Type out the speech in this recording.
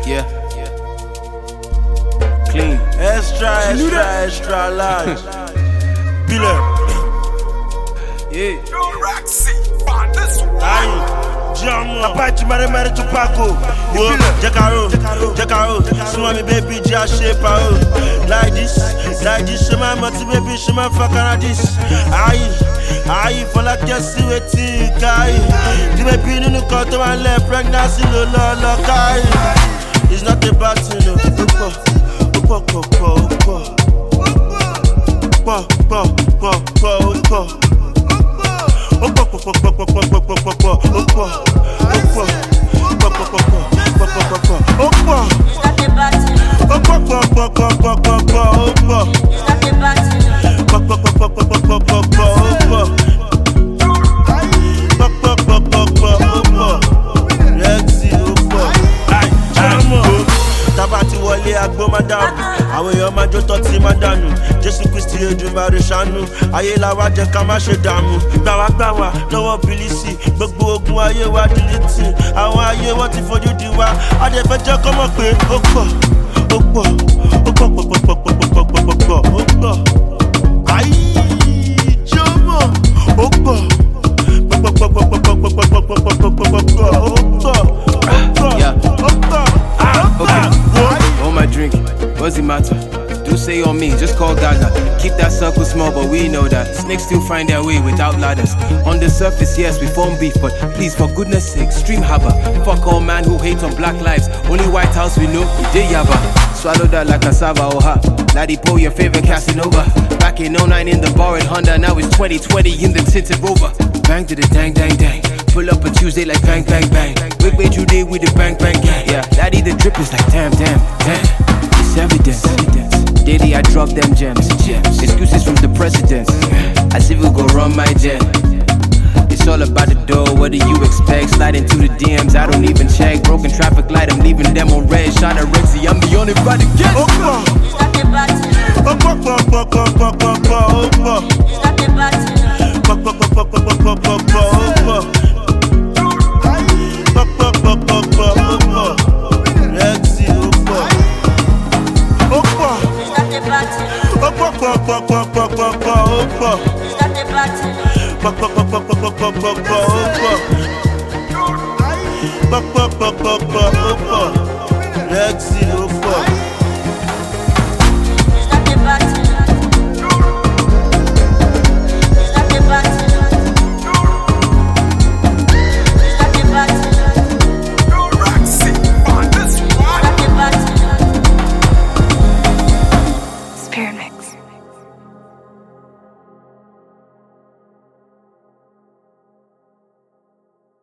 Yeah. Clean. Extra large. Billet. Yeah. Apache Mare Tupaco. Jacaro. Swami baby just shape out. Like this, she my multi baby, she my fucking this. Aye, for like just see what you guy. The baby no cut to my left, pregnancy no kai. It's not about you Tabati wọlé agbó máa dàrú, àwọn èèyàn máa jó tọ́ tí máa dànù. Jésù Kristi Èdùmàrè ṣàánú, ayé la wá jẹ́ ká má ṣe dààmú. Gbàwá lọ́wọ́ bìlísì, gbogbo ogun ayé wa dìlítì. Àwọn ayé wọn ti fojú di wa, adẹ́fẹ́ jẹ́ kọ́ mọ̀ pé ó pọ̀. Ayé jọmọ, ó pọ̀. My drink, what's the matter? Do say on me, just call Gaga. Keep that circle small, but we know that snakes still find their way without ladders. On the surface, yes, we form beef, but please, for goodness sake, stream haba. Fuck all man who hate on black lives. Only White House we know, we did yaba. Swallow that like cassava, oh ha. Laddie Poe, your favorite Casanova. Back in 09 in the bar in Honda, now it's 2020 in the tinted Rover. Bang to the dang. Pull up a Tuesday like bang. Wait today with the bang gang. Yeah, Laddie the drip is like damn. It's evidence. Daily I drop them gems. Excuses from the presidents. As if we go run my jet. It's all about the dough, what do you expect? Slide into the DMs, I don't even check. Broken traffic light, I'm leaving them on red. Shot at Rexy, I'm the only one to get. Lexi.